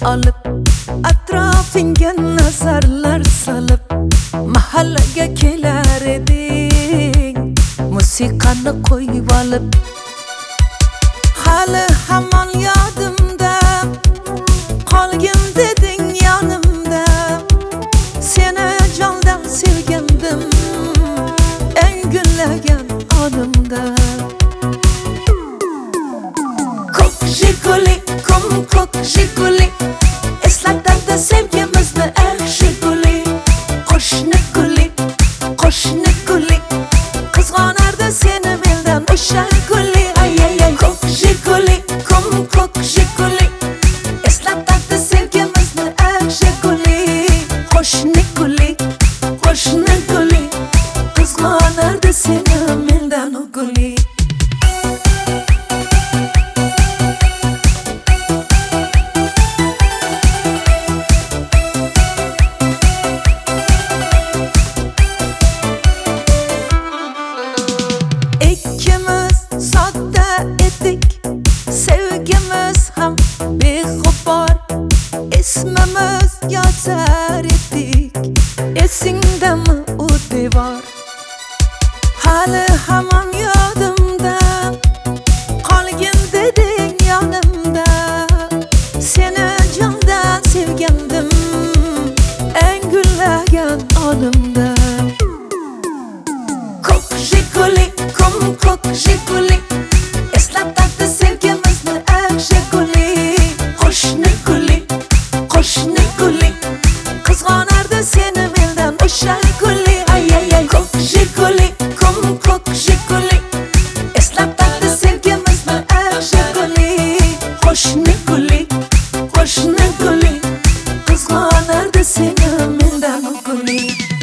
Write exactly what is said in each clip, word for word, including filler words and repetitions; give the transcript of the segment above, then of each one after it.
olib, atrofingga nazarlar solib, mahallaga kelar eding, musiqani qo'yib olib. Hali hamon yodimda, qolgin deding yonimda, seni jondan sevgandim, eng gullagan onimda. Ko'k Jiguli, kum ko'k Jiguli, eslatadi sevgimizni eng Jiguli. Qo'shni guli, qo'shni guli, qizg'onardi seni mendan o'sha guli. Ay ay ay, ko'k Jiguli, kum ko'k Jiguli, eslatadi sevgimizni eng Jiguli. Qo'shni guli, qo'shni guli, qizg'onardi seni mendan o guli. Sevgimiz ham beg'ubor, ismimiz yozar edik, esingdami u devor? Hali hamon yodimda, qolgin deding yonimda, seni jondan sevgandim, eng gullagan onimda. Ko'k Jiguli, kum ko'k Jiguli, eslatadi sevgimizni eng Jiguli. Qo'shni guli, qo'shni guli, qizg'onardi seni mendan o'sha guli. Ay ay ay, ko'k Jiguli, kum ko'k Jiguli, eslatadi sevgimizni eng Jiguli. Qo'shni guli, qo'shni guli, qizg'onardi seni mendan o guli.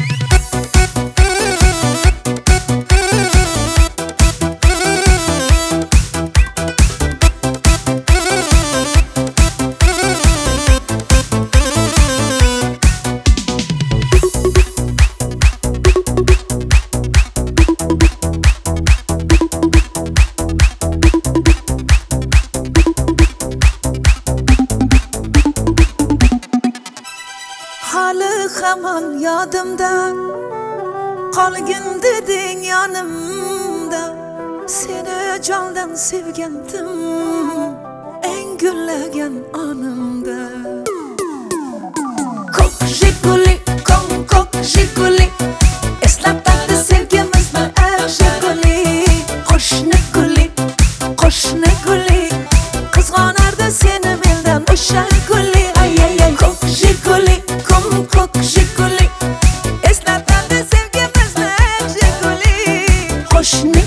Hali hamon yodimda, qolgin deding yonimda, seni jondan sevgandim, eng gullagan onimda. Ko'k Jiguli, kum ko'k Jiguli, eslatadi sevgimizni eng Jiguli. Qo'shni guli, qo'shni guli, qizg'onardi seni mendan o'sha guli. Ay ay ay, ko'k Jiguli, kum ko'k Jiguli, eslatadi sevgimizni eng Jiguli. Qo'shni